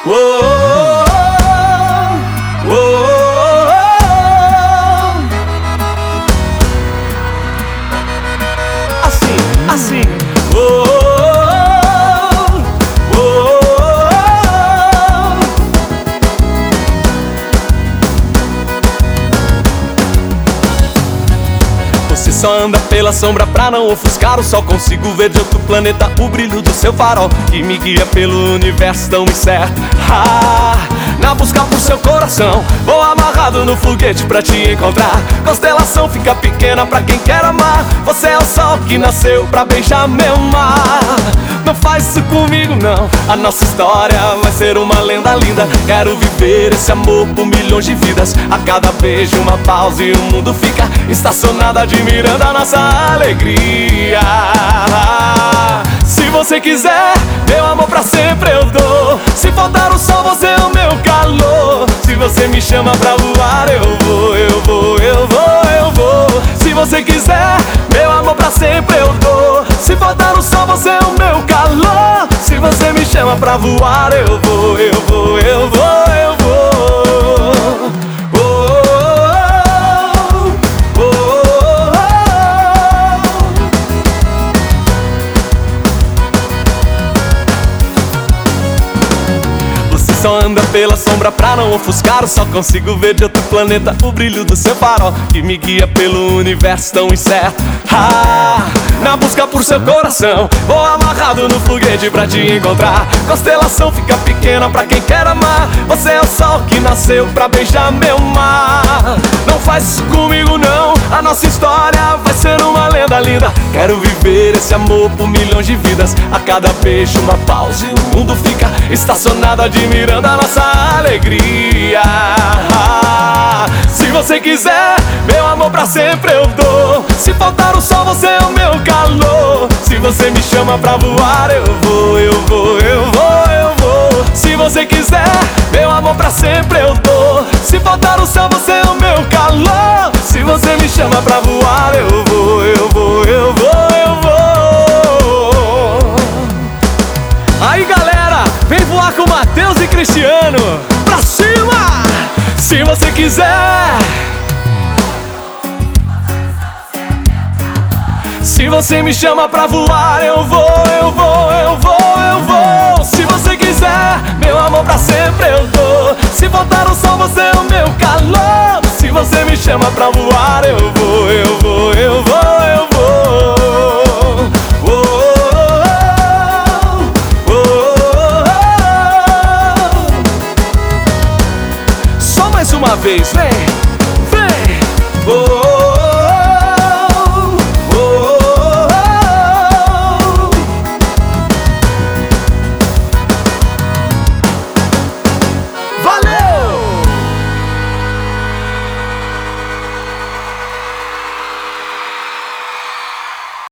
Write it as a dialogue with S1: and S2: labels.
S1: Assim. Você só anda pela sombra pra não ofuscar o sol. Consigo ver de outro planeta o brilho do seu farol, que me guia pelo universo tão incerto. Na busca por seu coração, vou amarrado no foguete pra te encontrar. Constelação fica pequena pra quem quer amar. Você é o sol que nasceu pra beijar meu mar. Não faz isso comigo não, a nossa história vai ser uma lenda linda. Quero viver esse amor por milhões de vidas. A cada beijo uma pausa e o mundo fica estacionado admirando a nossa alegria. Se você quiser, meu amor pra sempre eu dou. Se faltar o sol, você é o meu calor. Se você me chama pra voar, eu vou, eu vou, eu vou, eu vou. Se você quiser, meu amor pra sempre eu dou. Se faltar o sol, você é o meu calor. Se você me chama pra voar, eu vou, eu vou, eu vou, eu vou. Só anda pela sombra pra não ofuscar o sol. Consigo ver de outro planeta o brilho do seu farol, que me guia pelo universo tão incerto. Na busca por seu coração, vou amarrado no foguete pra te encontrar. Constelação fica pequena pra quem quer amar. Você é o sol que nasceu pra beijar meu mar. Não faz isso comigo não, a nossa história vai ser uma lenda linda. Quero viver esse amor por milhões de vidas. A cada beijo uma pausa e o mundo fica estacionado admirando a nossa alegria. Se você quiser, meu amor pra sempre eu dou. Se faltar o sol, você é o meu calor. Se você me chama pra voar, eu vou, eu vou, eu vou, eu vou. Se você quiser, meu amor pra sempre eu dou. Se faltar o céu, você é o meu calor. Se você me chama pra voar, eu vou, eu vou, eu vou, eu vou. Aí galera, vem voar com Matheus e Cristiano. Pra cima! Se você quiser. Se você me chama pra voar, eu vou, eu vou, eu vou, eu vou. Se você quiser, meu amor pra sempre eu dou. Se faltar o sol, você é o meu calor. Se você me chama pra voar, eu vou, eu vou, eu vou, eu vou. Só mais uma vez, vem!